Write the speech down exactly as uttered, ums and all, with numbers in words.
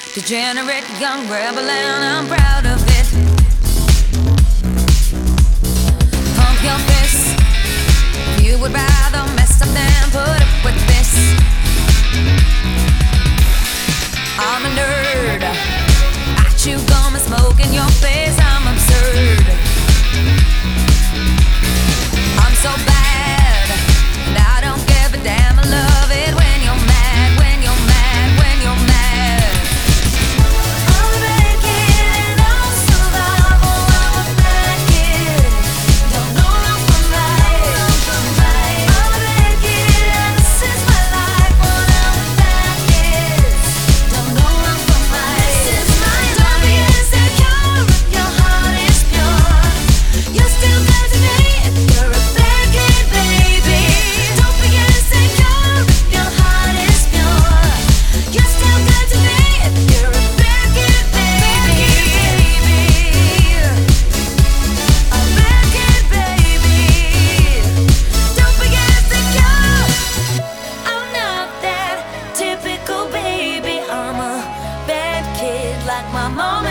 Degenerate young rebel and I'm proud of it. Pump your fists. You would rather mess up than put up with this. I'm a nerd. I chew gum and smoke in your face. I'm absurd. I'm so bad, and I don't give a damn. I love it when you're mad, when you're mad, when you're mad. I'm a bad kid and I'll survive. Oh, I'm a bad kid. Don't know wrong from right. I'm a bad kid and this is my life. What I'm a bad kid. Don't know wrong from right. This is my life. Don't be insecure if your heart is pure. You're still good to me if you're a bad kid, baby. Don't be insecure if your heart is pure. You're still good to me if you're a bad kid, baby. A bad kid, baby. Don't be insecure. I'm not that typical baby. I'm a bad kid like my mom